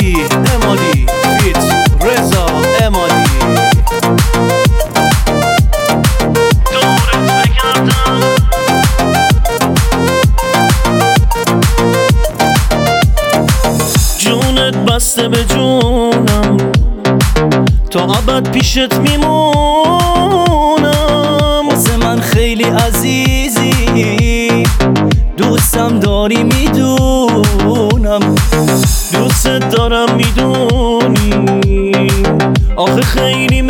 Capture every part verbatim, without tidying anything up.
امادی امادی فیت رضا امادی. دورت بگردم جونت بسته به جونم، تا ابد پیشت میمونم. واسه من خیلی عزیزی، دوستم داری میدونم، دوستت دارم میدونی، آخه خیلی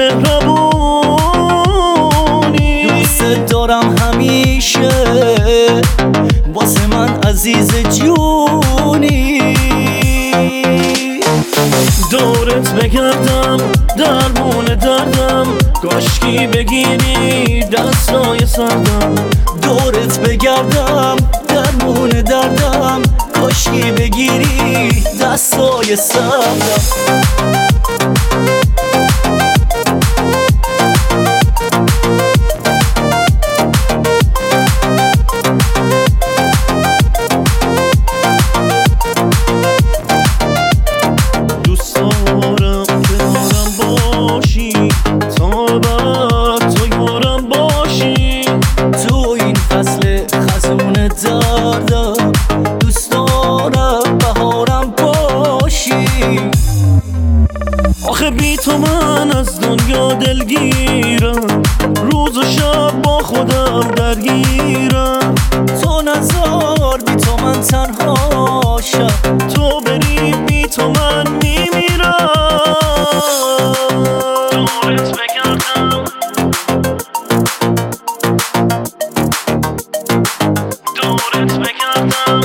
مهربونی. دوستت دارم همیشه، واسه من عزیز جونی. دورت بگردم درمون دردم، کاشکی بگیری دستای سردم. دورت بگردم درمون دردم، کاشکی بگیری دستای سردم. دوست دارم بهارم باشی، آخه بی تو من از دنیا دلگیرم، روز و شب با خودم درگیرم. تو نزار بی تو من تنها شم، تو بری بی تو من میمیرم. دورت بگردم دورت بگردم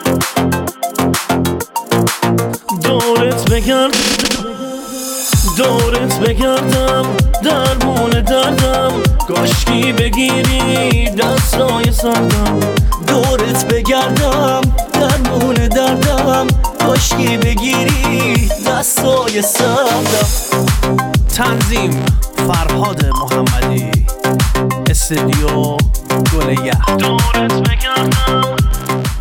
دورت بگردم دورت بگردم درمون دردم، کاشکی بگیری دستای سردم. دورت بگردم درمون دردم، کاشکی بگیری دستای سردم. تنظیم فرهاد محمدی، استودیو گل یحیی. دورت بگردم